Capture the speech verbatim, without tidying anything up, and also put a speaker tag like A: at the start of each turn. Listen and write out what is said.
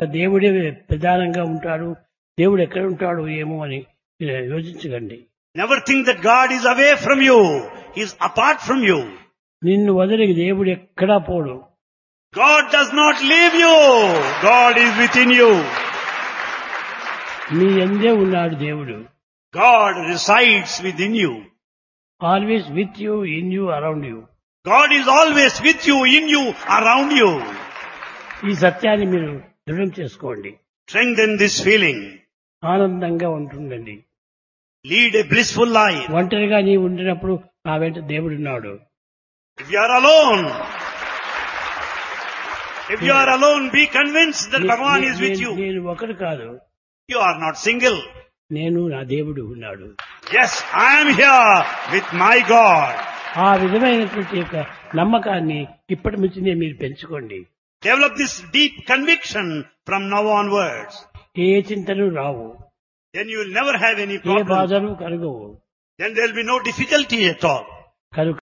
A: దేవుడే ప్రధానంగా ఉంటాడు, దేవుడు ఎక్కడ ఉంటాడు ఏమో అని యోచించకండి.
B: Never think that God is away from you. He is apart from you.
A: నిన్ను వదిలి దేవుడు ఎక్కడా పోడు.
B: God does not leave you. God is within you.
A: నీ యందే ఉన్నాడు దేవుడు.
B: God resides within you.
A: Always with you, in you, around you.
B: God is always with you, in you, around you.
A: ఈ సత్యాన్ని మీరు దృఢం చేసుకోండి.
B: Strengthen this feeling.
A: ఆనందంగా ఉంటుండండి.
B: Lead a blissful life.
A: ఒంటరిగా నీ ఉండినప్పుడు నా వెంట దేవుడున్నాడు.
B: If you are alone, if you are alone, be convinced that Bhagavan is with you.
A: నేను ఒకరు కాదు.
B: You are not single.
A: నేను నా దేవుడు ఉన్నాడు.
B: Yes, I am here with my God.
A: ఆ విధమైనటువంటి యొక్క నమ్మకాన్ని ఇప్పటి నుంచినే మీరు పెంచుకోండి.
B: Develop this deep conviction from now onwards.
A: ఏ చింతలు రావు.
B: Then you will never have any
A: A
B: problems.
A: బాధలు కలగవు.
B: Then there will be no difficulty at all.
A: కనుక